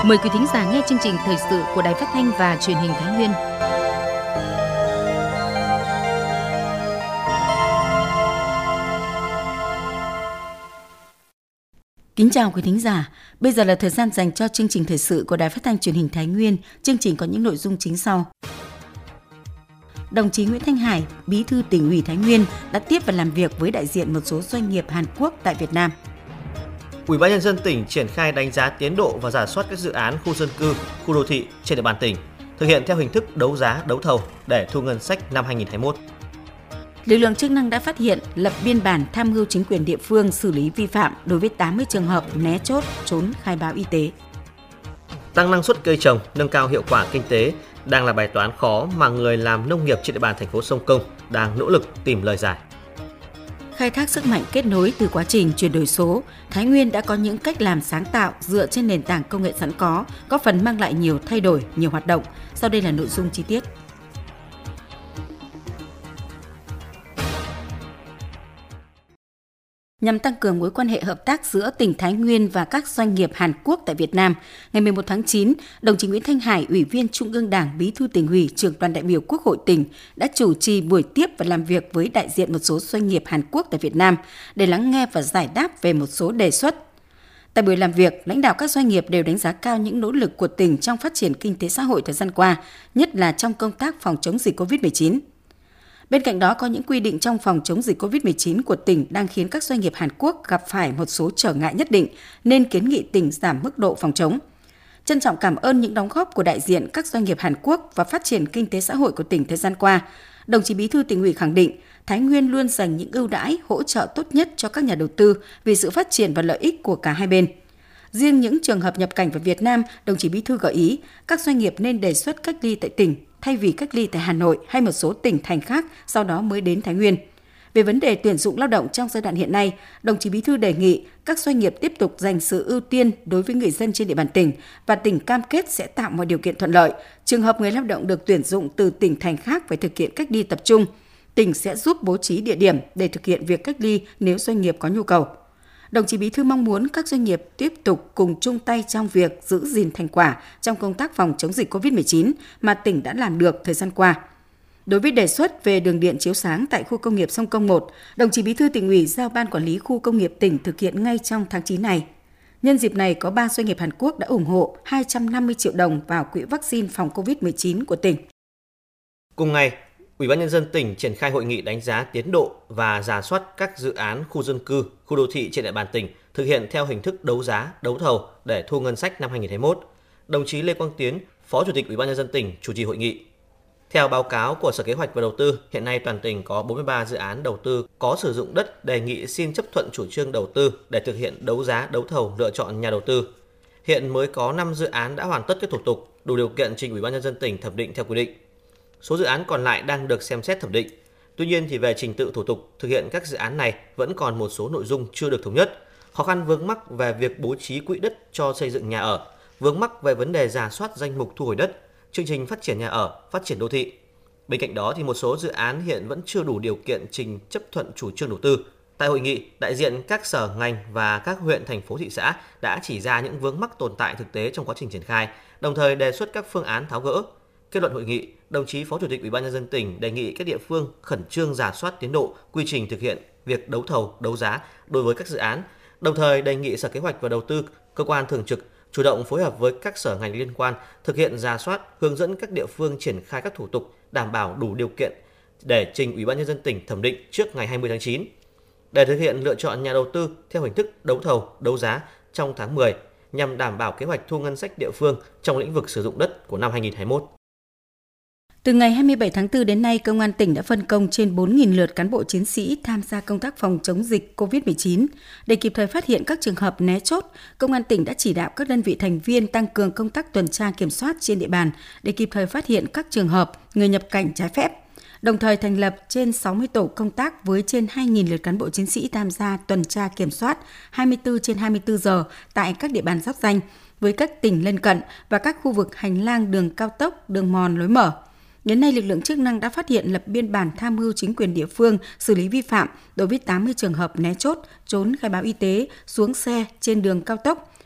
Mời quý thính giả nghe chương trình thời sự của Đài Phát thanh và Truyền hình Thái Nguyên. Kính chào quý thính giả. Bây giờ là thời gian dành cho chương trình thời sự của Đài Phát thanh Truyền hình Thái Nguyên. Chương trình có những nội dung chính sau. Đồng chí Nguyễn Thanh Hải, Bí thư Tỉnh ủy Thái Nguyên đã tiếp và làm việc với đại diện một số doanh nghiệp Hàn Quốc tại Việt Nam. Ủy ban nhân dân tỉnh triển khai đánh giá tiến độ và rà soát các dự án khu dân cư, khu đô thị trên địa bàn tỉnh, thực hiện theo hình thức đấu giá, đấu thầu để thu ngân sách năm 2021. Lực lượng chức năng đã phát hiện, lập biên bản tham mưu chính quyền địa phương xử lý vi phạm đối với 80 trường hợp né chốt, trốn khai báo y tế. Tăng năng suất cây trồng, nâng cao hiệu quả kinh tế đang là bài toán khó mà người làm nông nghiệp trên địa bàn thành phố Sông Công đang nỗ lực tìm lời giải. Khai thác sức mạnh kết nối từ quá trình chuyển đổi số, Thái Nguyên đã có những cách làm sáng tạo dựa trên nền tảng công nghệ sẵn có phần mang lại nhiều thay đổi, nhiều hoạt động. Sau đây là nội dung chi tiết. Nhằm tăng cường mối quan hệ hợp tác giữa tỉnh Thái Nguyên và các doanh nghiệp Hàn Quốc tại Việt Nam, ngày 11 tháng 9, đồng chí Nguyễn Thanh Hải, Ủy viên Trung ương Đảng, Bí thư Tỉnh ủy, Trưởng đoàn đại biểu Quốc hội tỉnh đã chủ trì buổi tiếp và làm việc với đại diện một số doanh nghiệp Hàn Quốc tại Việt Nam để lắng nghe và giải đáp về một số đề xuất. Tại buổi làm việc, lãnh đạo các doanh nghiệp đều đánh giá cao những nỗ lực của tỉnh trong phát triển kinh tế xã hội thời gian qua, nhất là trong công tác phòng chống dịch COVID-19. Bên cạnh đó, có những quy định trong phòng chống dịch COVID-19 của tỉnh đang khiến các doanh nghiệp Hàn Quốc gặp phải một số trở ngại nhất định, nên kiến nghị tỉnh giảm mức độ phòng chống. Trân trọng cảm ơn những đóng góp của đại diện các doanh nghiệp Hàn Quốc và phát triển kinh tế xã hội của tỉnh thời gian qua. Đồng chí Bí thư Tỉnh ủy khẳng định, Thái Nguyên luôn dành những ưu đãi, hỗ trợ tốt nhất cho các nhà đầu tư vì sự phát triển và lợi ích của cả hai bên. Riêng những trường hợp nhập cảnh vào Việt Nam, đồng chí Bí thư gợi ý các doanh nghiệp nên đề xuất cách ly tại tỉnh thay vì cách ly tại Hà Nội hay một số tỉnh thành khác, sau đó mới đến Thái Nguyên. Về vấn đề tuyển dụng lao động trong giai đoạn hiện nay, đồng chí Bí thư đề nghị các doanh nghiệp tiếp tục dành sự ưu tiên đối với người dân trên địa bàn tỉnh và tỉnh cam kết sẽ tạo mọi điều kiện thuận lợi. Trường hợp người lao động được tuyển dụng từ tỉnh thành khác phải thực hiện cách ly tập trung, tỉnh sẽ giúp bố trí địa điểm để thực hiện việc cách ly nếu doanh nghiệp có nhu cầu. Đồng chí Bí thư mong muốn các doanh nghiệp tiếp tục cùng chung tay trong việc giữ gìn thành quả trong công tác phòng chống dịch COVID-19 mà tỉnh đã làm được thời gian qua. Đối với đề xuất về đường điện chiếu sáng tại khu công nghiệp Sông Công 1, đồng chí Bí thư Tỉnh ủy giao Ban Quản lý khu công nghiệp tỉnh thực hiện ngay trong tháng 9 này. Nhân dịp này, có 3 doanh nghiệp Hàn Quốc đã ủng hộ 250 triệu đồng vào quỹ vaccine phòng COVID-19 của tỉnh. Cùng ngày, Ủy ban nhân dân tỉnh triển khai hội nghị đánh giá tiến độ và rà soát các dự án khu dân cư, khu đô thị trên địa bàn tỉnh thực hiện theo hình thức đấu giá, đấu thầu để thu ngân sách năm 2021. Đồng chí Lê Quang Tiến, Phó Chủ tịch Ủy ban nhân dân tỉnh chủ trì hội nghị. Theo báo cáo của Sở Kế hoạch và Đầu tư, hiện nay toàn tỉnh có 43 dự án đầu tư có sử dụng đất đề nghị xin chấp thuận chủ trương đầu tư để thực hiện đấu giá, đấu thầu lựa chọn nhà đầu tư. Hiện mới có 5 dự án đã hoàn tất các thủ tục, đủ điều kiện trình Ủy ban nhân dân tỉnh thẩm định theo quy định. Số dự án còn lại đang được xem xét thẩm định. Tuy nhiên thì về trình tự thủ tục thực hiện các dự án này vẫn còn một số nội dung chưa được thống nhất, khó khăn vướng mắc về việc bố trí quỹ đất cho xây dựng nhà ở, vướng mắc về vấn đề rà soát danh mục thu hồi đất, chương trình phát triển nhà ở, phát triển đô thị. Bên cạnh đó thì một số dự án hiện vẫn chưa đủ điều kiện trình chấp thuận chủ trương đầu tư. Tại hội nghị, đại diện các sở ngành và các huyện, thành phố, thị xã đã chỉ ra những vướng mắc tồn tại thực tế trong quá trình triển khai, đồng thời đề xuất các phương án tháo gỡ. Kết luận hội nghị, đồng chí Phó Chủ tịch Ủy ban nhân dân tỉnh đề nghị các địa phương khẩn trương rà soát tiến độ, quy trình thực hiện việc đấu thầu, đấu giá đối với các dự án, đồng thời đề nghị Sở Kế hoạch và Đầu tư, cơ quan thường trực chủ động phối hợp với các sở ngành liên quan thực hiện rà soát, hướng dẫn các địa phương triển khai các thủ tục đảm bảo đủ điều kiện để trình Ủy ban nhân dân tỉnh thẩm định trước ngày 20 tháng 9. Để thực hiện lựa chọn nhà đầu tư theo hình thức đấu thầu, đấu giá trong tháng 10 nhằm đảm bảo kế hoạch thu ngân sách địa phương trong lĩnh vực sử dụng đất của năm 2021. Từ ngày 27 tháng 4 đến nay, Công an tỉnh đã phân công trên 4.000 lượt cán bộ chiến sĩ tham gia công tác phòng chống dịch COVID-19. Để kịp thời phát hiện các trường hợp né chốt, Công an tỉnh đã chỉ đạo các đơn vị thành viên tăng cường công tác tuần tra kiểm soát trên địa bàn để kịp thời phát hiện các trường hợp người nhập cảnh trái phép. Đồng thời thành lập trên 60 tổ công tác với trên 2.000 lượt cán bộ chiến sĩ tham gia tuần tra kiểm soát 24/24 giờ tại các địa bàn giáp ranh với các tỉnh lân cận và các khu vực hành lang đường cao tốc, đường mòn lối mở. Đến nay, lực lượng chức năng đã phát hiện, lập biên bản tham mưu chính quyền địa phương xử lý vi phạm đối với 80 trường hợp né chốt, trốn khai báo y tế, xuống xe trên đường cao tốc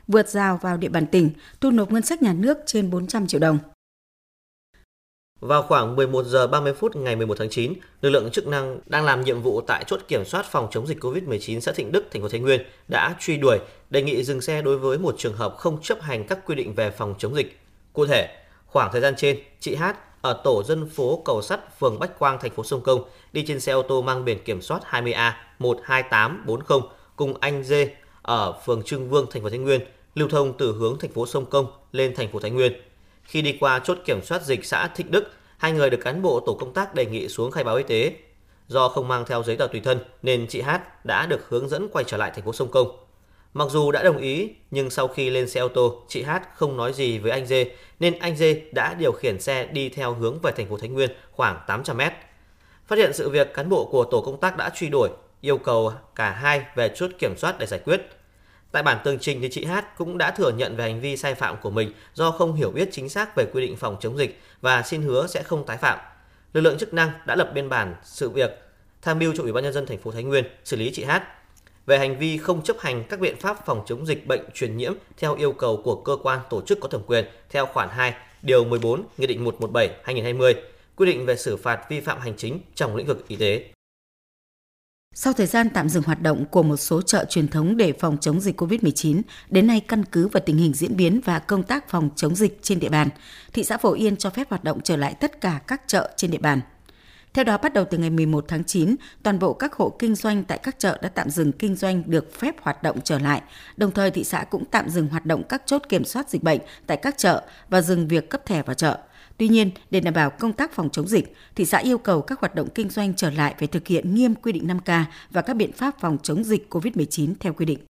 vượt rào vào địa bàn tỉnh, thu nộp ngân sách nhà nước trên 400 triệu đồng. Vào khoảng 11 giờ 30 phút ngày 11 tháng 9, lực lượng chức năng đang làm nhiệm vụ tại chốt kiểm soát phòng chống dịch COVID-19 xã Thịnh Đức, thành phố Thái Nguyên đã truy đuổi, đề nghị dừng xe đối với một trường hợp không chấp hành các quy định về phòng chống dịch. Cụ thể, khoảng thời gian trên, chị H ở tổ dân phố Cầu Sắt, phường Bách Quang, thành phố Sông Công đi trên xe ô tô mang biển kiểm soát 20A12840 cùng anh D ở phường Trưng Vương, thành phố Thái Nguyên lưu thông từ hướng thành phố Sông Công lên thành phố Thái Nguyên. Khi đi qua chốt kiểm soát dịch xã Thịnh Đức, hai người được cán bộ tổ công tác đề nghị xuống khai báo y tế. Do không mang theo giấy tờ tùy thân nên chị H đã được hướng dẫn quay trở lại thành phố Sông Công. Mặc dù đã đồng ý, nhưng sau khi lên xe ô tô, chị H không nói gì với anh D, nên anh D đã điều khiển xe đi theo hướng về thành phố Thái Nguyên khoảng 800 m. Phát hiện sự việc, cán bộ của tổ công tác đã truy đuổi, yêu cầu cả hai về chốt kiểm soát để giải quyết. Tại bản tường trình thì chị H cũng đã thừa nhận về hành vi sai phạm của mình do không hiểu biết chính xác về quy định phòng chống dịch và xin hứa sẽ không tái phạm. Lực lượng chức năng đã lập biên bản sự việc, tham mưu cho Ủy ban nhân dân thành phố Thái Nguyên xử lý chị H về hành vi không chấp hành các biện pháp phòng chống dịch bệnh truyền nhiễm theo yêu cầu của cơ quan tổ chức có thẩm quyền theo khoản 2, điều 14 Nghị định 117/2020, quy định về xử phạt vi phạm hành chính trong lĩnh vực y tế. Sau thời gian tạm dừng hoạt động của một số chợ truyền thống để phòng chống dịch COVID-19, đến nay căn cứ vào tình hình diễn biến và công tác phòng chống dịch trên địa bàn, thị xã Phổ Yên cho phép hoạt động trở lại tất cả các chợ trên địa bàn. Theo đó, bắt đầu từ ngày 11 tháng 9, toàn bộ các hộ kinh doanh tại các chợ đã tạm dừng kinh doanh được phép hoạt động trở lại. Đồng thời, thị xã cũng tạm dừng hoạt động các chốt kiểm soát dịch bệnh tại các chợ và dừng việc cấp thẻ vào chợ. Tuy nhiên, để đảm bảo công tác phòng chống dịch, thị xã yêu cầu các hoạt động kinh doanh trở lại phải thực hiện nghiêm quy định 5K và các biện pháp phòng chống dịch COVID-19 theo quy định.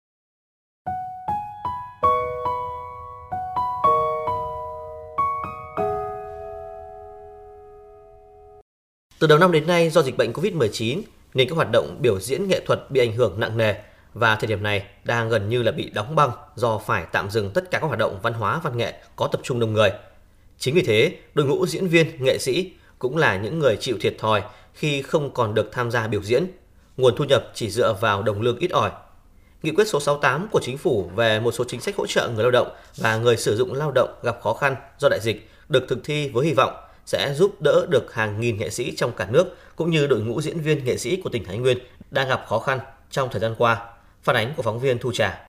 Từ đầu năm đến nay, do dịch bệnh COVID-19 nên các hoạt động biểu diễn nghệ thuật bị ảnh hưởng nặng nề và thời điểm này đang gần như là bị đóng băng do phải tạm dừng tất cả các hoạt động văn hóa văn nghệ có tập trung đông người. Chính vì thế, đội ngũ diễn viên, nghệ sĩ cũng là những người chịu thiệt thòi khi không còn được tham gia biểu diễn. Nguồn thu nhập chỉ dựa vào đồng lương ít ỏi. Nghị quyết số 68 của Chính phủ về một số chính sách hỗ trợ người lao động và người sử dụng lao động gặp khó khăn do đại dịch được thực thi với hy vọng sẽ giúp đỡ được hàng nghìn nghệ sĩ trong cả nước cũng như đội ngũ diễn viên nghệ sĩ của tỉnh Thái Nguyên đang gặp khó khăn trong thời gian qua. Phản ánh của phóng viên Thu Trà.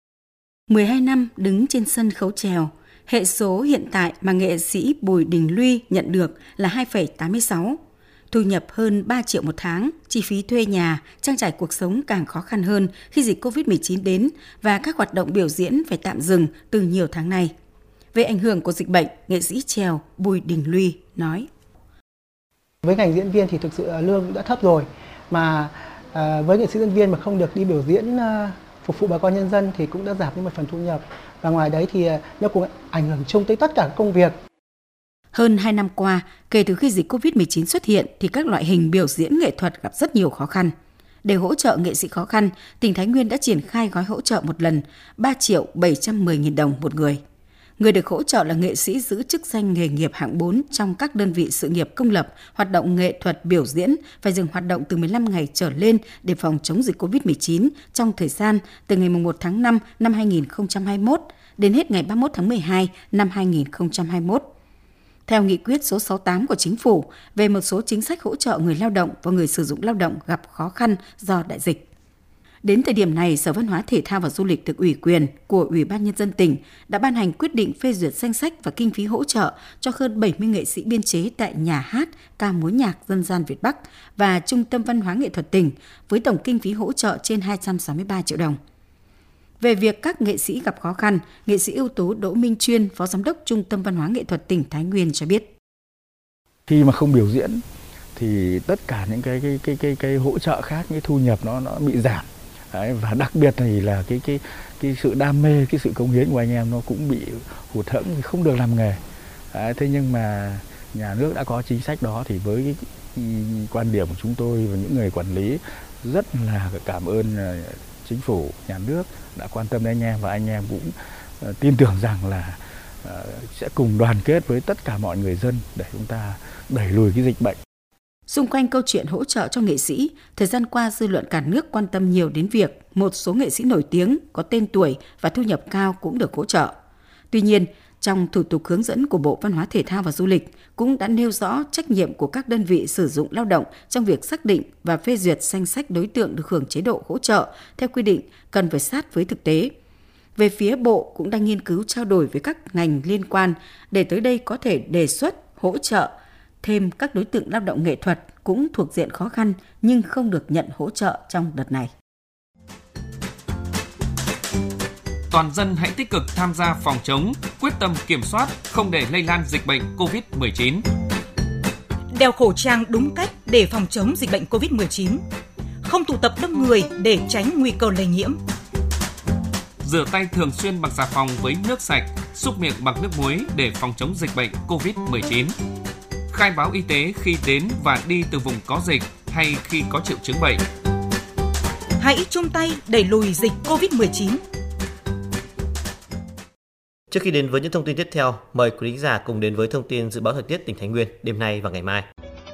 12 năm đứng trên sân khấu chèo, hệ số hiện tại mà nghệ sĩ Bùi Đình Luy nhận được là 2,86. Thu nhập hơn 3 triệu một tháng, chi phí thuê nhà, trang trải cuộc sống càng khó khăn hơn khi dịch COVID-19 đến và các hoạt động biểu diễn phải tạm dừng từ nhiều tháng nay. Về ảnh hưởng của dịch bệnh, nghệ sĩ chèo Bùi Đình Luy nói: Với ngành diễn viên thì thực sự lương đã thấp rồi, mà với nghệ sĩ diễn viên mà không được đi biểu diễn phục vụ bà con nhân dân thì cũng đã giảm đi một phần thu nhập. Và ngoài đấy thì nó cũng ảnh hưởng chung tới tất cả các công việc. Hơn 2 năm qua, kể từ khi dịch COVID-19 xuất hiện thì các loại hình biểu diễn nghệ thuật gặp rất nhiều khó khăn. Để hỗ trợ nghệ sĩ khó khăn, tỉnh Thái Nguyên đã triển khai gói hỗ trợ một lần 3.710.000 đồng một người. Người được hỗ trợ là nghệ sĩ giữ chức danh nghề nghiệp hạng 4 trong các đơn vị sự nghiệp công lập, hoạt động nghệ thuật biểu diễn phải dừng hoạt động từ 15 ngày trở lên để phòng chống dịch COVID-19 trong thời gian từ ngày 1 tháng 5 năm 2021 đến hết ngày 31 tháng 12 năm 2021. Theo nghị quyết số 68 của Chính phủ về một số chính sách hỗ trợ người lao động và người sử dụng lao động gặp khó khăn do đại dịch. Đến thời điểm này, Sở Văn hóa Thể thao và Du lịch được ủy quyền của Ủy ban Nhân dân tỉnh đã ban hành quyết định phê duyệt danh sách và kinh phí hỗ trợ cho hơn 70 nghệ sĩ biên chế tại Nhà hát ca mối nhạc dân gian Việt Bắc và Trung tâm Văn hóa Nghệ thuật tỉnh với tổng kinh phí hỗ trợ trên 263 triệu đồng. Về việc các nghệ sĩ gặp khó khăn, nghệ sĩ ưu tú Đỗ Minh Chuyên, Phó Giám đốc Trung tâm Văn hóa Nghệ thuật tỉnh Thái Nguyên cho biết: Khi mà không biểu diễn thì tất cả những cái hỗ trợ khác, cái thu nhập nó bị giảm. Đấy, và đặc biệt thì là cái sự đam mê, cái sự cống hiến của anh em nó cũng bị hụt hẫng, thì không được làm nghề. Đấy, thế nhưng mà nhà nước đã có chính sách đó thì với cái quan điểm của chúng tôi và những người quản lý rất là cảm ơn Chính phủ, nhà nước đã quan tâm đến anh em, và anh em cũng tin tưởng rằng là sẽ cùng đoàn kết với tất cả mọi người dân để chúng ta đẩy lùi cái dịch bệnh. Xung quanh câu chuyện hỗ trợ cho nghệ sĩ, thời gian qua dư luận cả nước quan tâm nhiều đến việc một số nghệ sĩ nổi tiếng, có tên tuổi và thu nhập cao cũng được hỗ trợ. Tuy nhiên, trong thủ tục hướng dẫn của Bộ Văn hóa Thể thao và Du lịch cũng đã nêu rõ trách nhiệm của các đơn vị sử dụng lao động trong việc xác định và phê duyệt danh sách đối tượng được hưởng chế độ hỗ trợ theo quy định cần phải sát với thực tế. Về phía Bộ cũng đang nghiên cứu trao đổi với các ngành liên quan để tới đây có thể đề xuất hỗ trợ thêm các đối tượng lao động nghệ thuật cũng thuộc diện khó khăn nhưng không được nhận hỗ trợ trong đợt này. Toàn dân hãy tích cực tham gia phòng chống, quyết tâm kiểm soát, không để lây lan dịch bệnh COVID-19. Đeo khẩu trang đúng cách để phòng chống dịch bệnh COVID-19. Không tụ tập đông người để tránh nguy cơ lây nhiễm. Rửa tay thường xuyên bằng xà phòng với nước sạch, súc miệng bằng nước muối để phòng chống dịch bệnh COVID-19. Khai báo y tế khi đến và đi từ vùng có dịch hay khi có triệu chứng bệnh. Hãy chung tay đẩy lùi dịch COVID-19. Trước khi đến với những thông tin tiếp theo, mời quý khán giả cùng đến với thông tin dự báo thời tiết tỉnh Thái Nguyên đêm nay và ngày mai.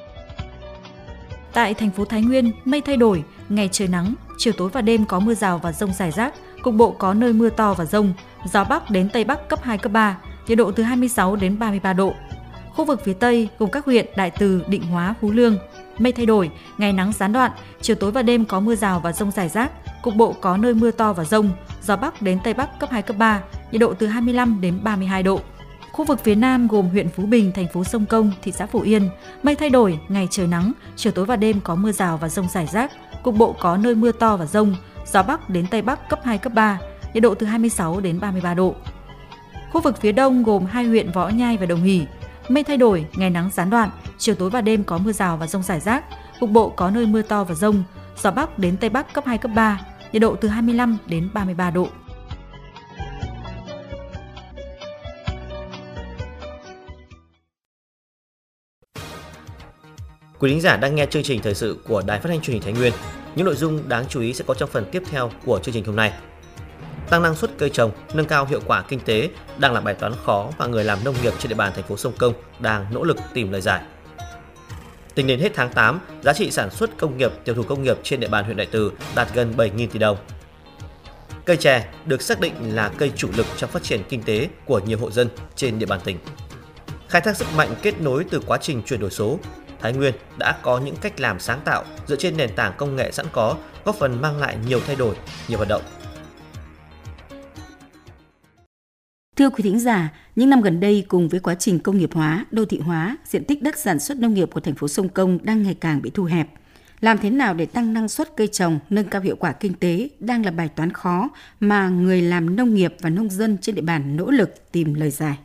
Tại thành phố Thái Nguyên, mây thay đổi, ngày trời nắng, chiều tối và đêm có mưa rào và dông rải rác, cục bộ có nơi mưa to và dông, gió Bắc đến Tây Bắc cấp 2, cấp 3, nhiệt độ từ 26 đến 33 độ. Khu vực phía Tây gồm các huyện Đại Từ, Định Hóa, Phú Lương, mây thay đổi, ngày nắng gián đoạn, chiều tối và đêm có mưa rào và dông rải rác, cục bộ có nơi mưa to và dông, gió Bắc đến Tây Bắc cấp 2, cấp 3, nhiệt độ từ 25 đến 32 độ. Khu vực phía Nam gồm huyện Phú Bình, thành phố Sông Công, thị xã Phổ Yên, mây thay đổi, ngày trời nắng, chiều tối và đêm có mưa rào và dông rải rác, cục bộ có nơi mưa to và dông, gió Bắc đến Tây Bắc cấp 2, cấp 3, nhiệt độ từ 26 đến 33 độ. Khu vực phía Đông gồm hai huyện Võ Nhai và Đồng Hỷ, mây thay đổi, ngày nắng gián đoạn, chiều tối và đêm có mưa rào và dông rải rác, cục bộ có nơi mưa to và dông, gió Bắc đến Tây Bắc cấp 2, cấp 3, nhiệt độ từ 25 đến 33 độ. Quý khán giả đang nghe chương trình thời sự của Đài Phát thanh Truyền hình Thái Nguyên. Những nội dung đáng chú ý sẽ có trong phần tiếp theo của chương trình hôm nay. Tăng năng suất cây trồng, nâng cao hiệu quả kinh tế đang là bài toán khó và người làm nông nghiệp trên địa bàn thành phố Sông Công đang nỗ lực tìm lời giải. Tính đến hết tháng 8, giá trị sản xuất công nghiệp, tiểu thủ công nghiệp trên địa bàn huyện Đại Từ đạt gần 7.000 tỷ đồng. Cây chè được xác định là cây chủ lực trong phát triển kinh tế của nhiều hộ dân trên địa bàn tỉnh. Khai thác sức mạnh kết nối từ quá trình chuyển đổi số, Thái Nguyên đã có những cách làm sáng tạo dựa trên nền tảng công nghệ sẵn có, góp phần mang lại nhiều thay đổi, nhiều hoạt động. Thưa quý thính giả, những năm gần đây cùng với quá trình công nghiệp hóa, đô thị hóa, diện tích đất sản xuất nông nghiệp của thành phố Sông Công đang ngày càng bị thu hẹp. Làm thế nào để tăng năng suất cây trồng, nâng cao hiệu quả kinh tế đang là bài toán khó mà người làm nông nghiệp và nông dân trên địa bàn nỗ lực tìm lời giải.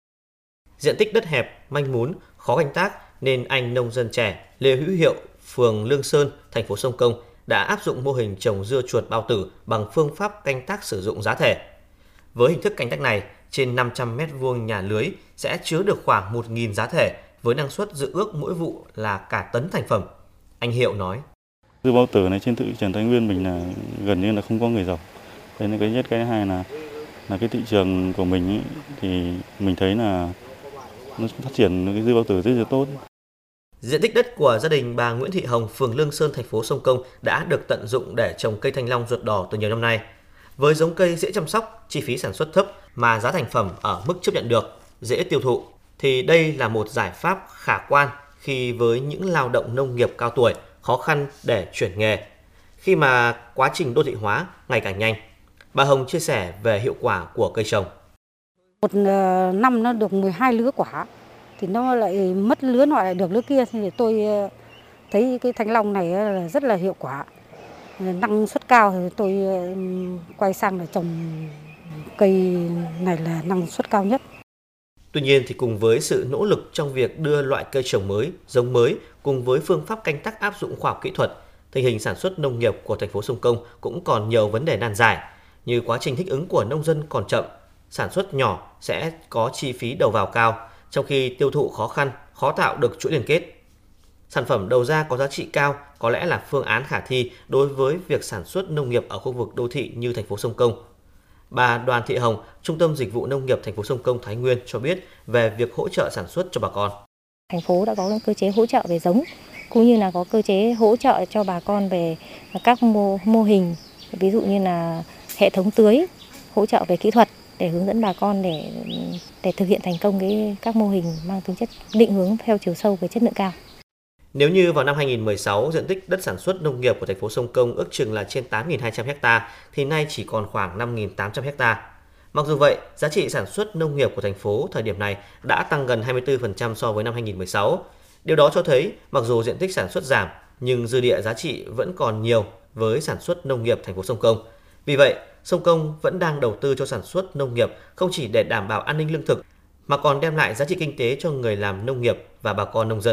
Diện tích đất hẹp, manh mún, khó canh tác nên anh nông dân trẻ Lê Hữu Hiệu, phường Lương Sơn, thành phố Sông Công đã áp dụng mô hình trồng dưa chuột bao tử bằng phương pháp canh tác sử dụng giá thể. Với hình thức canh tác này, trên 500 m2 nhà lưới sẽ chứa được khoảng 1.000 giá thể với năng suất dự ước mỗi vụ là cả tấn thành phẩm. Anh Hiệu nói: Dưa bao tử này trên thị trường Thái Nguyên mình là gần như là không có người trồng. Thế nên cái nhất, cái hai là cái thị trường của mình ý, thì mình thấy là nó phát triển cái dưa bao tử rất là tốt. Diện tích đất của gia đình bà Nguyễn Thị Hồng, phường Lương Sơn, thành phố Sông Công đã được tận dụng để trồng cây thanh long ruột đỏ từ nhiều năm nay. Với giống cây dễ chăm sóc, chi phí sản xuất thấp mà giá thành phẩm ở mức chấp nhận được, dễ tiêu thụ, thì đây là một giải pháp khả quan khi với những lao động nông nghiệp cao tuổi khó khăn để chuyển nghề, khi mà quá trình đô thị hóa ngày càng nhanh. Bà Hồng chia sẻ về hiệu quả của cây trồng. Một năm nó được 12 lứa quả, thì nó lại mất lứa nọ lại được lứa kia, thì tôi thấy cái thanh long này là rất là hiệu quả, năng suất cao, thì tôi quay sang là trồng cây này là năng suất cao nhất. Tuy nhiên thì cùng với sự nỗ lực trong việc đưa loại cây trồng mới, giống mới cùng với phương pháp canh tác áp dụng khoa học kỹ thuật, tình hình sản xuất nông nghiệp của thành phố Sông Công cũng còn nhiều vấn đề nan giải, như quá trình thích ứng của nông dân còn chậm, sản xuất nhỏ sẽ có chi phí đầu vào cao, trong khi tiêu thụ khó khăn, khó tạo được chuỗi liên kết. Sản phẩm đầu ra có giá trị cao có lẽ là phương án khả thi đối với việc sản xuất nông nghiệp ở khu vực đô thị như thành phố Sông Công. Bà Đoàn Thị Hồng, Trung tâm Dịch vụ Nông nghiệp thành phố Sông Công Thái Nguyên cho biết về việc hỗ trợ sản xuất cho bà con. Thành phố đã có cơ chế hỗ trợ về giống cũng như là có cơ chế hỗ trợ cho bà con về các mô hình, ví dụ như là hệ thống tưới, hỗ trợ về kỹ thuật để hướng dẫn bà con để thực hiện thành công các mô hình mang tính chất định hướng theo chiều sâu với chất lượng cao. Nếu như vào năm 2016, diện tích đất sản xuất nông nghiệp của thành phố Sông Công ước chừng là trên 8.200 ha, thì nay chỉ còn khoảng 5.800 ha. Mặc dù vậy, giá trị sản xuất nông nghiệp của thành phố thời điểm này đã tăng gần 24% so với năm 2016. Điều đó cho thấy, mặc dù diện tích sản xuất giảm, nhưng dư địa giá trị vẫn còn nhiều với sản xuất nông nghiệp thành phố Sông Công. Vì vậy, Sông Công vẫn đang đầu tư cho sản xuất nông nghiệp không chỉ để đảm bảo an ninh lương thực, mà còn đem lại giá trị kinh tế cho người làm nông nghiệp và bà con nông dân.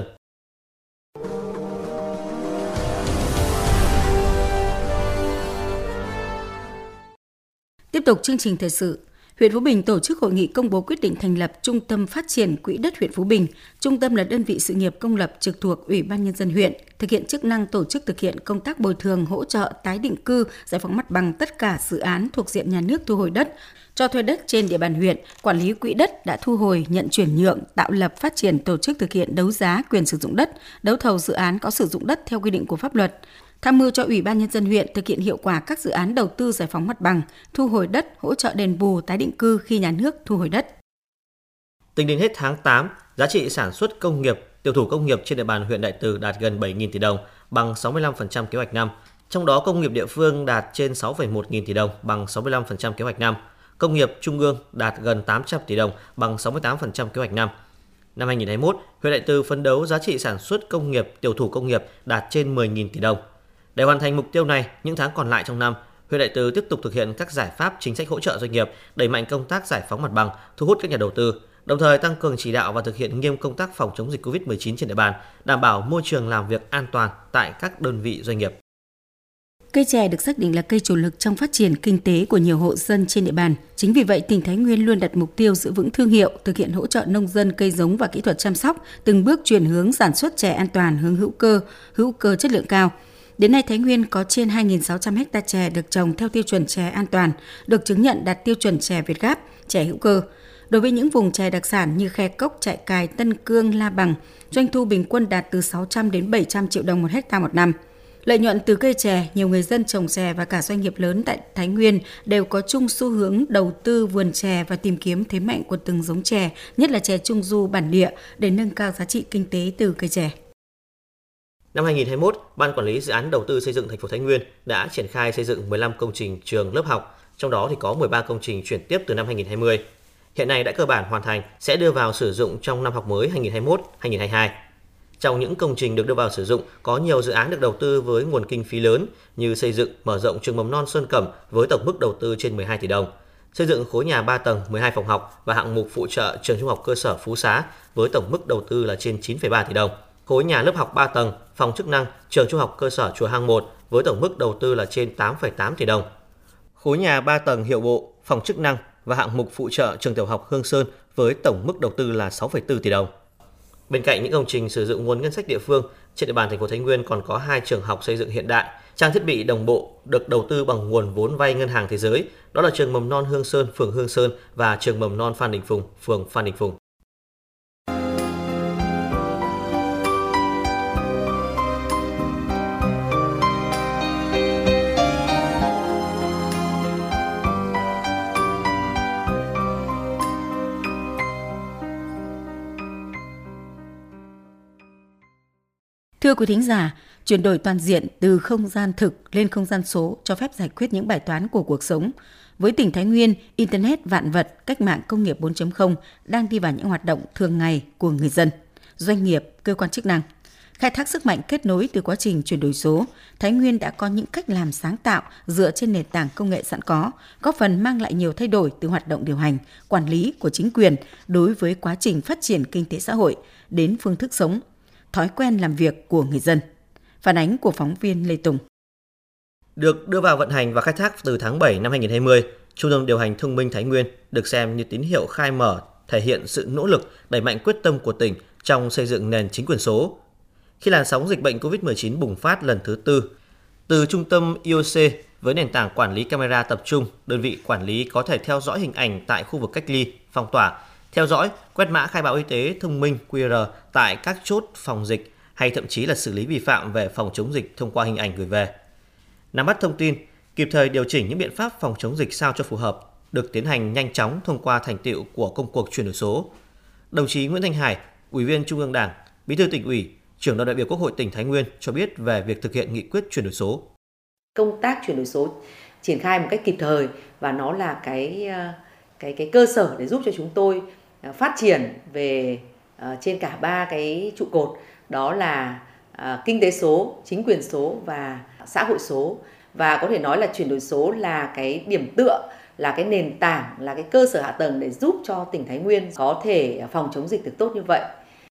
Tiếp tục chương trình thời sự, huyện Phú Bình tổ chức hội nghị công bố quyết định thành lập Trung tâm Phát triển Quỹ đất huyện Phú Bình. Trung tâm là đơn vị sự nghiệp công lập trực thuộc Ủy ban Nhân dân huyện, thực hiện chức năng tổ chức thực hiện công tác bồi thường, hỗ trợ, tái định cư, giải phóng mặt bằng tất cả dự án thuộc diện nhà nước thu hồi đất, cho thuê đất trên địa bàn huyện, quản lý quỹ đất đã thu hồi, nhận chuyển nhượng, tạo lập, phát triển, tổ chức thực hiện đấu giá quyền sử dụng đất, đấu thầu dự án có sử dụng đất theo quy định của pháp luật. Tham mưu cho Ủy ban Nhân dân huyện thực hiện hiệu quả các dự án đầu tư giải phóng mặt bằng, thu hồi đất, hỗ trợ đền bù, tái định cư khi nhà nước thu hồi đất. Tính đến hết tháng 8, giá trị sản xuất công nghiệp, tiểu thủ công nghiệp trên địa bàn huyện Đại Từ đạt gần 7.000 tỷ đồng, bằng 65% kế hoạch năm. Trong đó công nghiệp địa phương đạt trên 6,1 nghìn tỷ đồng, bằng 65% kế hoạch năm. Công nghiệp trung ương đạt gần 800 tỷ đồng, bằng 68% kế hoạch năm. Năm 2021, huyện Đại Từ phấn đấu giá trị sản xuất công nghiệp, tiểu thủ công nghiệp đạt trên 10.000 tỷ đồng. Để hoàn thành mục tiêu này, những tháng còn lại trong năm, huyện Đại Từ tiếp tục thực hiện các giải pháp chính sách hỗ trợ doanh nghiệp, đẩy mạnh công tác giải phóng mặt bằng, thu hút các nhà đầu tư, đồng thời tăng cường chỉ đạo và thực hiện nghiêm công tác phòng chống dịch Covid-19 trên địa bàn, đảm bảo môi trường làm việc an toàn tại các đơn vị doanh nghiệp. Cây chè được xác định là cây chủ lực trong phát triển kinh tế của nhiều hộ dân trên địa bàn. Chính vì vậy, tỉnh Thái Nguyên luôn đặt mục tiêu giữ vững thương hiệu, thực hiện hỗ trợ nông dân cây giống và kỹ thuật chăm sóc, từng bước chuyển hướng sản xuất chè an toàn hướng hữu cơ chất lượng cao. Đến nay, Thái Nguyên có trên 2.600 ha chè được trồng theo tiêu chuẩn chè an toàn, được chứng nhận đạt tiêu chuẩn chè Việt Gáp, chè hữu cơ. Đối với những vùng chè đặc sản như Khe Cốc, Trại Cài, Tân Cương, La Bằng, doanh thu bình quân đạt từ 600 đến 700 triệu đồng một hectare một năm. Lợi nhuận từ cây chè, nhiều người dân trồng chè và cả doanh nghiệp lớn tại Thái Nguyên đều có chung xu hướng đầu tư vườn chè và tìm kiếm thế mạnh của từng giống chè, nhất là chè trung du bản địa để nâng cao giá trị kinh tế từ cây chè. Năm 2021, Ban Quản lý Dự án Đầu tư xây dựng thành phố Thái Nguyên đã triển khai xây dựng 15 công trình trường lớp học, trong đó thì có 13 công trình chuyển tiếp từ năm 2020. Hiện nay đã cơ bản hoàn thành, sẽ đưa vào sử dụng trong năm học mới 2021-2022. Trong những công trình được đưa vào sử dụng, có nhiều dự án được đầu tư với nguồn kinh phí lớn như xây dựng, mở rộng trường mầm non Xuân Cẩm với tổng mức đầu tư trên 12 tỷ đồng, xây dựng khối nhà 3 tầng, 12 phòng học và hạng mục phụ trợ trường trung học cơ sở Phú Xá với tổng mức đầu tư là trên 9,3 tỷ đồng, khối nhà lớp học 3 tầng, phòng chức năng trường trung học cơ sở Chùa Hang 1 với tổng mức đầu tư là trên 8,8 tỷ đồng, khối nhà 3 tầng hiệu bộ, phòng chức năng và hạng mục phụ trợ trường tiểu học Hương Sơn với tổng mức đầu tư là 6,4 tỷ đồng. Bên cạnh những công trình sử dụng nguồn ngân sách địa phương, trên địa bàn thành phố Thái Nguyên còn có 2 trường học xây dựng hiện đại, trang thiết bị đồng bộ được đầu tư bằng nguồn vốn vay Ngân hàng Thế giới, đó là trường mầm non Hương Sơn, phường Hương Sơn và trường mầm non Phan Đình Phùng, phường Phan Đình Phùng. Thưa quý thính giả, chuyển đổi toàn diện từ không gian thực lên không gian số cho phép giải quyết những bài toán của cuộc sống. Với tỉnh Thái Nguyên, Internet vạn vật, cách mạng công nghiệp 4.0 đang đi vào những hoạt động thường ngày của người dân, doanh nghiệp, cơ quan chức năng. Khai thác sức mạnh kết nối từ quá trình chuyển đổi số, Thái Nguyên đã có những cách làm sáng tạo dựa trên nền tảng công nghệ sẵn có, góp phần mang lại nhiều thay đổi từ hoạt động điều hành, quản lý của chính quyền đối với quá trình phát triển kinh tế xã hội đến phương thức sống, thói quen làm việc của người dân. Phản ánh của phóng viên Lê Tùng. Được đưa vào vận hành và khai thác từ tháng 7 năm 2020, Trung tâm điều hành thông minh Thái Nguyên được xem như tín hiệu khai mở, thể hiện sự nỗ lực đẩy mạnh quyết tâm của tỉnh trong xây dựng nền chính quyền số. Khi làn sóng dịch bệnh Covid-19 bùng phát lần thứ tư, từ trung tâm IOC với nền tảng quản lý camera tập trung, đơn vị quản lý có thể theo dõi hình ảnh tại khu vực cách ly, phong tỏa, theo dõi, quét mã khai báo y tế thông minh QR tại các chốt phòng dịch hay thậm chí là xử lý vi phạm về phòng chống dịch thông qua hình ảnh gửi về. Nắm bắt thông tin, kịp thời điều chỉnh những biện pháp phòng chống dịch sao cho phù hợp, được tiến hành nhanh chóng thông qua thành tựu của công cuộc chuyển đổi số. Đồng chí Nguyễn Thanh Hải, Ủy viên Trung ương Đảng, Bí thư Tỉnh ủy, Trưởng đoàn đại biểu Quốc hội tỉnh Thái Nguyên cho biết về việc thực hiện nghị quyết chuyển đổi số. Công tác chuyển đổi số triển khai một cách kịp thời và nó là cái cơ sở để giúp cho chúng tôi phát triển về trên cả 3 cái trụ cột, đó là kinh tế số, chính quyền số và xã hội số. Và có thể nói là chuyển đổi số là cái điểm tựa, là cái nền tảng, là cái cơ sở hạ tầng để giúp cho tỉnh Thái Nguyên có thể phòng chống dịch được tốt như vậy.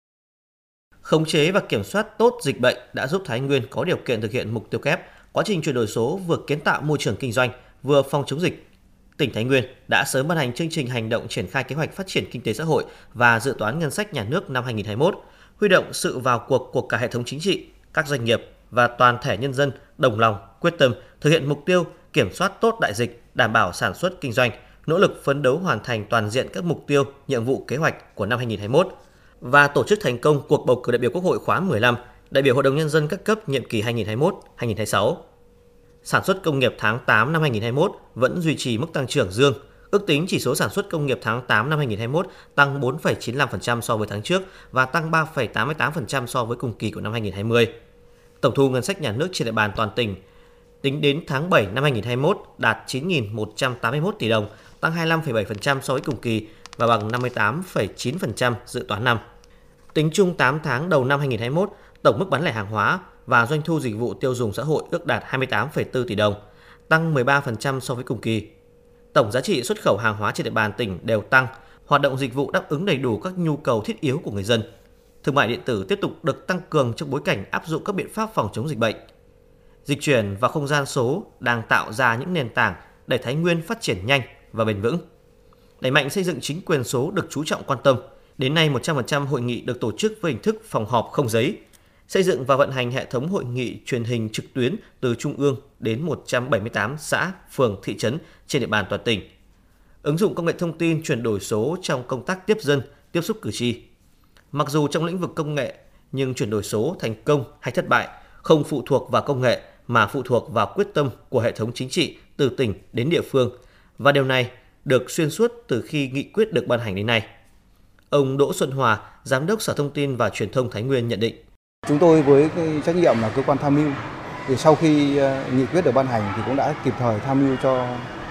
Khống chế và kiểm soát tốt dịch bệnh đã giúp Thái Nguyên có điều kiện thực hiện mục tiêu kép. Quá trình chuyển đổi số vừa kiến tạo môi trường kinh doanh, vừa phòng chống dịch. Tỉnh Thái Nguyên đã sớm ban hành chương trình hành động triển khai kế hoạch phát triển kinh tế xã hội và dự toán ngân sách nhà nước năm 2021, huy động sự vào cuộc của cả hệ thống chính trị, các doanh nghiệp và toàn thể nhân dân đồng lòng, quyết tâm thực hiện mục tiêu kiểm soát tốt đại dịch, đảm bảo sản xuất kinh doanh, nỗ lực phấn đấu hoàn thành toàn diện các mục tiêu, nhiệm vụ kế hoạch của năm 2021 và tổ chức thành công cuộc bầu cử đại biểu Quốc hội khóa 15, đại biểu Hội đồng Nhân dân các cấp nhiệm kỳ 2021-2026. Sản xuất công nghiệp tháng 8 năm 2021 vẫn duy trì mức tăng trưởng dương. Ước tính chỉ số sản xuất công nghiệp tháng 8 năm 2021 tăng 4,95% so với tháng trước và tăng 3,88% so với cùng kỳ của năm 2020. Tổng thu ngân sách nhà nước trên địa bàn toàn tỉnh tính đến tháng 7 năm 2021 đạt 9.181 tỷ đồng, tăng 25,7% so với cùng kỳ và bằng 58,9% dự toán năm. Tính chung 8 tháng đầu năm 2021, tổng mức bán lẻ hàng hóa và doanh thu dịch vụ tiêu dùng xã hội ước đạt 28,4 tỷ đồng, tăng 13% so với cùng kỳ. Tổng giá trị xuất khẩu hàng hóa trên địa bàn tỉnh đều tăng, hoạt động dịch vụ đáp ứng đầy đủ các nhu cầu thiết yếu của người dân. Thương mại điện tử tiếp tục được tăng cường trong bối cảnh áp dụng các biện pháp phòng chống dịch bệnh. Dịch chuyển vào không gian số đang tạo ra những nền tảng để Thái Nguyên phát triển nhanh và bền vững. Đẩy mạnh xây dựng chính quyền số được chú trọng quan tâm. Đến nay 100% hội nghị được tổ chức với hình thức phòng họp không giấy. Xây dựng và vận hành hệ thống hội nghị truyền hình trực tuyến từ trung ương đến 178 xã, phường, thị trấn trên địa bàn toàn tỉnh. Ứng dụng công nghệ thông tin chuyển đổi số trong công tác tiếp dân, tiếp xúc cử tri. Mặc dù trong lĩnh vực công nghệ, nhưng chuyển đổi số thành công hay thất bại không phụ thuộc vào công nghệ mà phụ thuộc vào quyết tâm của hệ thống chính trị từ tỉnh đến địa phương. Và điều này được xuyên suốt từ khi nghị quyết được ban hành đến nay. Ông Đỗ Xuân Hòa, Giám đốc Sở Thông tin và Truyền thông Thái Nguyên nhận định. Chúng tôi với cái trách nhiệm là cơ quan tham mưu, thì sau khi nghị quyết được ban hành thì cũng đã kịp thời tham mưu cho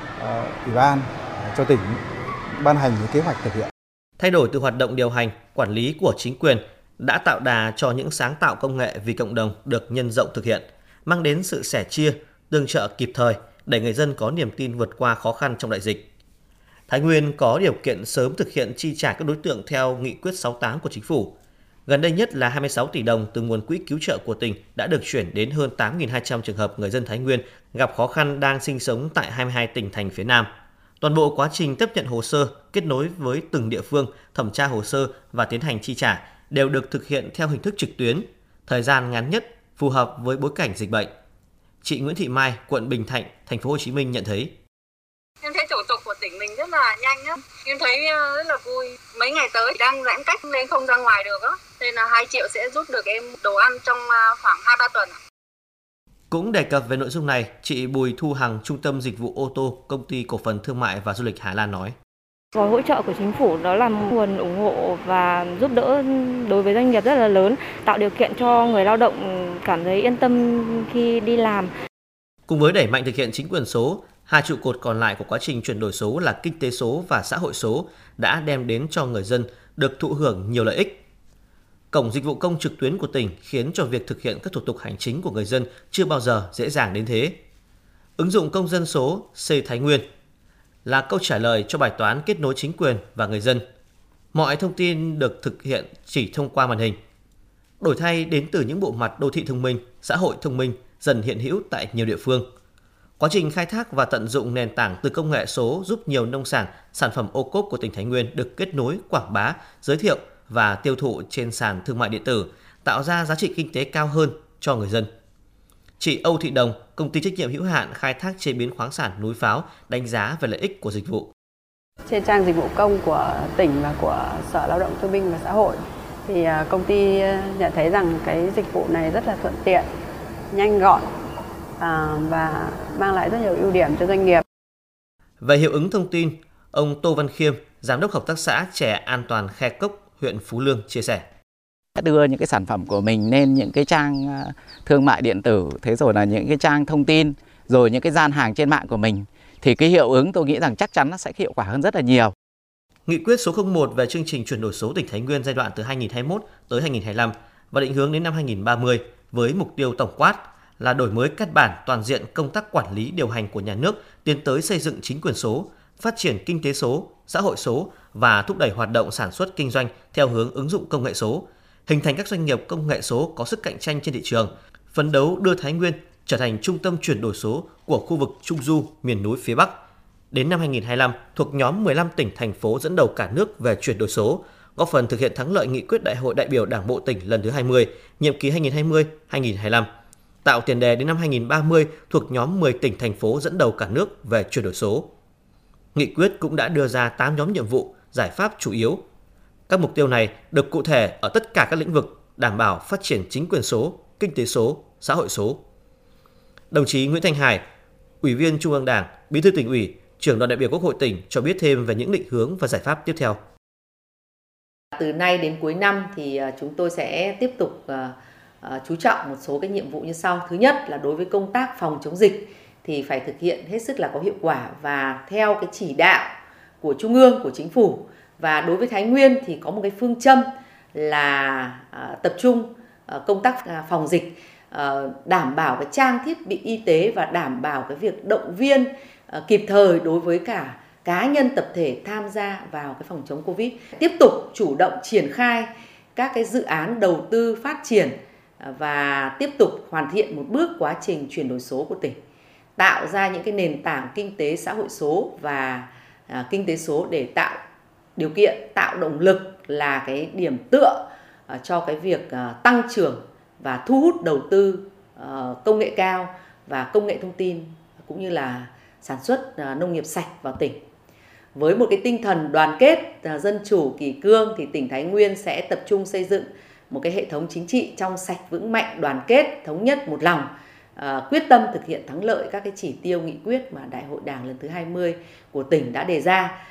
Ủy ban, cho tỉnh ban hành những kế hoạch thực hiện. Thay đổi từ hoạt động điều hành, quản lý của chính quyền đã tạo đà cho những sáng tạo công nghệ vì cộng đồng được nhân rộng thực hiện, mang đến sự sẻ chia, tương trợ kịp thời để người dân có niềm tin vượt qua khó khăn trong đại dịch. Thái Nguyên có điều kiện sớm thực hiện chi trả các đối tượng theo nghị quyết 68 của chính phủ. Gần đây nhất là 26 tỷ đồng từ nguồn quỹ cứu trợ của tỉnh đã được chuyển đến hơn 8.200 trường hợp người dân Thái Nguyên gặp khó khăn đang sinh sống tại 22 tỉnh thành phía Nam. Toàn bộ quá trình tiếp nhận hồ sơ, kết nối với từng địa phương, thẩm tra hồ sơ và tiến hành chi trả đều được thực hiện theo hình thức trực tuyến, thời gian ngắn nhất, phù hợp với bối cảnh dịch bệnh. Chị Nguyễn Thị Mai, quận Bình Thạnh, thành phố Hồ Chí Minh nhận thấy. Em thấy thủ tục của tỉnh mình rất là nhanh á, em thấy rất là vui. Mấy ngày tới đang giãn cách nên không ra ngoài được á, nên là 2 triệu sẽ giúp được em đồ ăn trong khoảng 2-3 tuần. Cũng đề cập về nội dung này, chị Bùi Thu Hằng, Trung tâm Dịch vụ ô tô, Công ty Cổ phần Thương mại và Du lịch Hà Lan nói. Gói hỗ trợ của chính phủ đó là nguồn ủng hộ và giúp đỡ đối với doanh nghiệp rất là lớn, tạo điều kiện cho người lao động cảm thấy yên tâm khi đi làm. Cùng với đẩy mạnh thực hiện chính quyền số, hai trụ cột còn lại của quá trình chuyển đổi số là kinh tế số và xã hội số đã đem đến cho người dân được thụ hưởng nhiều lợi ích. Cổng dịch vụ công trực tuyến của tỉnh khiến cho việc thực hiện các thủ tục hành chính của người dân chưa bao giờ dễ dàng đến thế. Ứng dụng công dân số C Thái Nguyên là câu trả lời cho bài toán kết nối chính quyền và người dân. Mọi thông tin được thực hiện chỉ thông qua màn hình. Đổi thay đến từ những bộ mặt đô thị thông minh, xã hội thông minh dần hiện hữu tại nhiều địa phương. Quá trình khai thác và tận dụng nền tảng từ công nghệ số giúp nhiều nông sản phẩm ô cốp của tỉnh Thái Nguyên được kết nối, quảng bá, giới thiệu và tiêu thụ trên sàn thương mại điện tử, tạo ra giá trị kinh tế cao hơn cho người dân. Chị Âu Thị Đồng, công ty trách nhiệm hữu hạn khai thác chế biến khoáng sản Núi Pháo đánh giá về lợi ích của dịch vụ. Trên trang dịch vụ công của tỉnh và của Sở Lao động Thương binh và Xã hội thì công ty nhận thấy rằng cái dịch vụ này rất là thuận tiện, nhanh gọn và mang lại rất nhiều ưu điểm cho doanh nghiệp. Về hiệu ứng thông tin, ông Tô Văn Khiêm, Giám đốc Hợp tác xã Chè An Toàn Khe Cốc, huyện Phú Lương chia sẻ. Đưa những cái sản phẩm của mình lên những cái trang thương mại điện tử, thế rồi là những cái trang thông tin, rồi những cái gian hàng trên mạng của mình, thì cái hiệu ứng tôi nghĩ rằng chắc chắn nó sẽ hiệu quả hơn rất là nhiều. Nghị quyết số 01 về chương trình chuyển đổi số tỉnh Thái Nguyên giai đoạn từ 2021 tới 2025 và định hướng đến năm 2030 với mục tiêu tổng quát là đổi mới căn bản toàn diện công tác quản lý điều hành của nhà nước, tiến tới xây dựng chính quyền số, phát triển kinh tế số, xã hội số và thúc đẩy hoạt động sản xuất kinh doanh theo hướng ứng dụng công nghệ số, hình thành các doanh nghiệp công nghệ số có sức cạnh tranh trên thị trường, phấn đấu đưa Thái Nguyên trở thành trung tâm chuyển đổi số của khu vực Trung Du, miền núi phía Bắc. Đến năm 2025, thuộc nhóm 15 tỉnh, thành phố dẫn đầu cả nước về chuyển đổi số, góp phần thực hiện thắng lợi nghị quyết Đại hội đại biểu Đảng bộ tỉnh lần thứ 20, nhiệm kỳ 2020-2025, tạo tiền đề đến năm 2030 thuộc nhóm 10 tỉnh, thành phố dẫn đầu cả nước về chuyển đổi số. Nghị quyết cũng đã đưa ra 8 nhóm nhiệm vụ, giải pháp chủ yếu. Các mục tiêu này được cụ thể ở tất cả các lĩnh vực, đảm bảo phát triển chính quyền số, kinh tế số, xã hội số. Đồng chí Nguyễn Thanh Hải, Ủy viên Trung ương Đảng, Bí thư Tỉnh ủy, Trưởng đoàn đại biểu Quốc hội tỉnh cho biết thêm về những định hướng và giải pháp tiếp theo. Từ nay đến cuối năm thì chúng tôi sẽ tiếp tục chú trọng một số cái nhiệm vụ như sau. Thứ nhất là đối với công tác phòng chống dịch thì phải thực hiện hết sức là có hiệu quả và theo cái chỉ đạo của Trung ương, của Chính phủ. Và đối với Thái Nguyên thì có một cái phương châm là tập trung công tác phòng dịch, đảm bảo cái trang thiết bị y tế và đảm bảo cái việc động viên kịp thời đối với cả cá nhân tập thể tham gia vào cái phòng chống Covid. Tiếp tục chủ động triển khai các cái dự án đầu tư phát triển và tiếp tục hoàn thiện một bước quá trình chuyển đổi số của tỉnh, tạo ra những cái nền tảng kinh tế xã hội số và kinh tế số để tạo điều kiện, tạo động lực là cái điểm tựa cho cái việc tăng trưởng và thu hút đầu tư công nghệ cao và công nghệ thông tin cũng như là sản xuất nông nghiệp sạch vào tỉnh. Với một cái tinh thần đoàn kết, dân chủ, kỷ cương thì tỉnh Thái Nguyên sẽ tập trung xây dựng một cái hệ thống chính trị trong sạch, vững mạnh, đoàn kết, thống nhất, một lòng, quyết tâm thực hiện thắng lợi các cái chỉ tiêu nghị quyết mà Đại hội Đảng lần thứ 20 của tỉnh đã đề ra.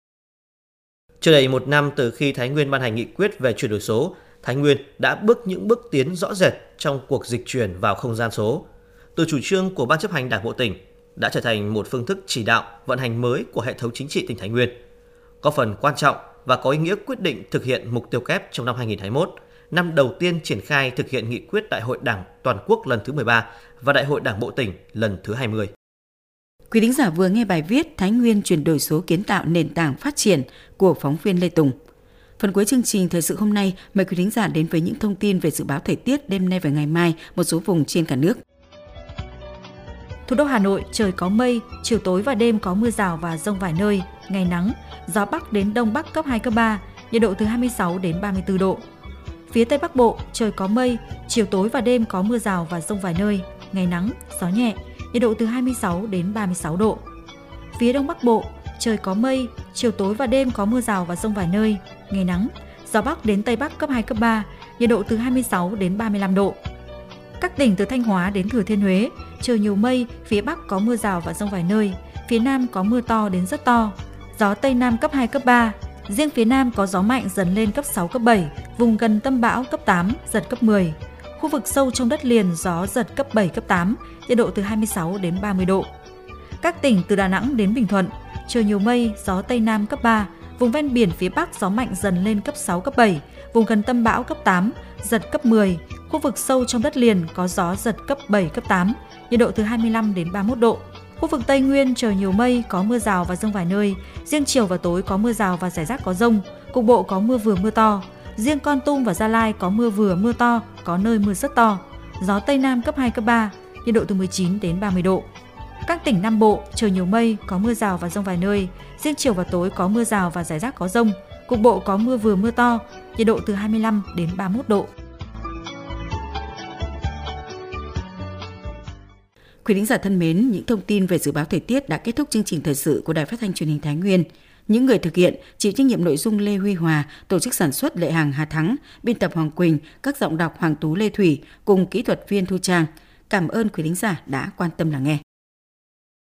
Chưa đầy một năm từ khi Thái Nguyên ban hành nghị quyết về chuyển đổi số, Thái Nguyên đã bước những bước tiến rõ rệt trong cuộc dịch chuyển vào không gian số. Từ chủ trương của Ban chấp hành Đảng bộ tỉnh đã trở thành một phương thức chỉ đạo vận hành mới của hệ thống chính trị tỉnh Thái Nguyên, có phần quan trọng và có ý nghĩa quyết định thực hiện mục tiêu kép trong năm 2021, năm đầu tiên triển khai thực hiện nghị quyết Đại hội Đảng toàn quốc lần thứ 13 và Đại hội Đảng bộ tỉnh lần thứ 20. Quý thính giả vừa nghe bài viết Thái Nguyên chuyển đổi số kiến tạo nền tảng phát triển của phóng viên Lê Tùng. Phần cuối chương trình thời sự hôm nay, mời quý thính giả đến với những thông tin về dự báo thời tiết đêm nay và ngày mai một số vùng trên cả nước. Thủ đô Hà Nội trời có mây, chiều tối và đêm có mưa rào và dông vài nơi, ngày nắng, gió Bắc đến Đông Bắc cấp 2, cấp 3, nhiệt độ từ 26 đến 34 độ. Phía Tây Bắc Bộ trời có mây, chiều tối và đêm có mưa rào và dông vài nơi, ngày nắng, gió nhẹ, nhiệt độ từ 26 đến 36 độ. Phía Đông Bắc Bộ trời có mây, chiều tối và đêm có mưa rào và dông vài nơi, ngày nắng, gió Bắc đến Tây Bắc cấp 2, cấp 3, nhiệt độ từ 26 đến 35 độ. Các tỉnh từ Thanh Hóa đến Thừa Thiên Huế, trời nhiều mây, phía Bắc có mưa rào và dông vài nơi, phía Nam có mưa to đến rất to, gió Tây Nam cấp 2, cấp 3, riêng phía Nam có gió mạnh dần lên cấp 6, cấp 7, vùng gần tâm bão cấp 8, giật cấp 10. Khu vực sâu trong đất liền gió giật cấp 7, cấp 8, nhiệt độ từ 26 đến 30 độ. Các tỉnh từ Đà Nẵng đến Bình Thuận, trời nhiều mây, gió Tây Nam cấp 3, vùng ven biển phía Bắc gió mạnh dần lên cấp 6, cấp 7, vùng gần tâm bão cấp 8, giật cấp 10. Khu vực sâu trong đất liền có gió giật cấp 7, cấp 8, nhiệt độ từ 25 đến 31 độ. Khu vực Tây Nguyên trời nhiều mây, có mưa rào và dông vài nơi, riêng chiều và tối có mưa rào và rải rác có dông, cục bộ có mưa vừa mưa to. Riêng Kon Tum và Gia Lai có mưa vừa mưa to, có nơi mưa rất to. Gió Tây Nam cấp 2, cấp 3, nhiệt độ từ 19 đến 30 độ. Các tỉnh Nam Bộ trời nhiều mây, có mưa rào và dông vài nơi, riêng chiều và tối có mưa rào và rải rác có dông, cục bộ có mưa vừa mưa to, nhiệt độ từ 25 đến 31 độ. Quý thính giả thân mến, những thông tin về dự báo thời tiết đã kết thúc chương trình thời sự của Đài Phát thanh Truyền hình Thái Nguyên. Những người thực hiện chịu trách nhiệm nội dung Lê Huy Hòa, tổ chức sản xuất Lệ Hàng Hà Thắng, biên tập Hoàng Quỳnh, các giọng đọc Hoàng Tú Lê Thủy cùng kỹ thuật viên Thu Trang. Cảm ơn quý thính giả đã quan tâm lắng nghe.